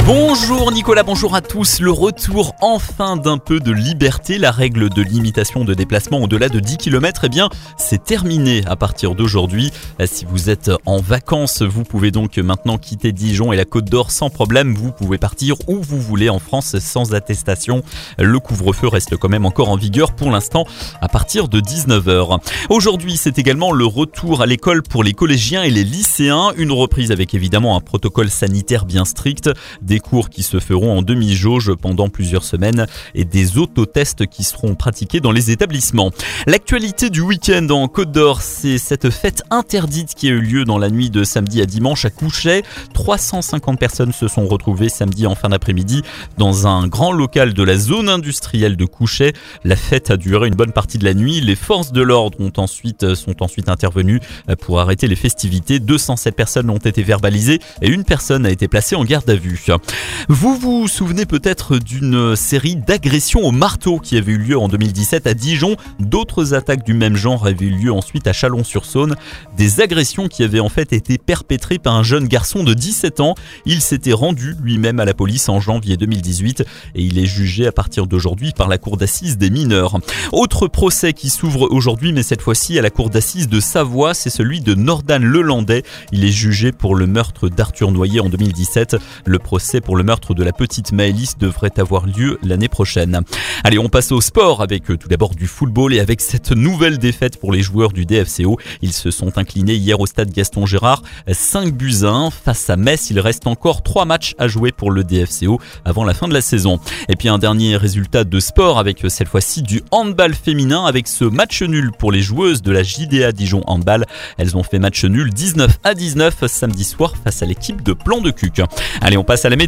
Bonjour Nicolas, bonjour à tous. Le retour enfin d'un peu de liberté. La règle de limitation de déplacement au-delà de 10 km, c'est terminé à partir d'aujourd'hui. Si vous êtes en vacances, vous pouvez donc maintenant quitter Dijon et la Côte d'Or sans problème. Vous pouvez partir où vous voulez en France sans attestation. Le couvre-feu reste quand même encore en vigueur pour l'instant à partir de 19h. Aujourd'hui, c'est également le retour à l'école pour les collégiens et les lycéens. Une reprise avec évidemment un protocole sanitaire bien strict. Des cours qui se feront en demi-jauge pendant plusieurs semaines et des autotests qui seront pratiqués dans les établissements. L'actualité du week-end en Côte d'Or, c'est cette fête interdite qui a eu lieu dans la nuit de samedi à dimanche à Couchet. 350 personnes se sont retrouvées samedi en fin d'après-midi dans un grand local de la zone industrielle de Couchet. La fête a duré une bonne partie de la nuit. Les forces de l'ordre sont ensuite intervenues pour arrêter les festivités. 207 personnes ont été verbalisées et une personne a été placée en garde à vue. Vous vous souvenez peut-être d'une série d'agressions au marteau qui avait eu lieu en 2017 à Dijon. D'autres attaques du même genre avaient eu lieu ensuite à Chalon-sur-Saône. Des agressions qui avaient en fait été perpétrées par un jeune garçon de 17 ans. Il s'était rendu lui-même à la police en janvier 2018 et il est jugé à partir d'aujourd'hui par la cour d'assises des mineurs. Autre procès qui s'ouvre aujourd'hui, mais cette fois-ci à la cour d'assises de Savoie, c'est celui de Nordan Lelandais. Il est jugé pour le meurtre d'Arthur Noyer en 2017. Le procès pour le meurtre de la petite Maëlys devrait avoir lieu l'année prochaine. Allez, on passe au sport avec tout d'abord du football et avec cette nouvelle défaite pour les joueurs du DFCO. Ils se sont inclinés hier au stade Gaston Gérard 5-1 face à Metz. Il reste encore 3 matchs à jouer pour le DFCO avant la fin de la saison. Et puis un dernier résultat de sport avec cette fois-ci du handball féminin avec ce match nul pour les joueuses de la JDA Dijon Handball. Elles ont fait match nul 19-19 samedi soir face à l'équipe de Plan de Cuc. Allez, on passe à la météo.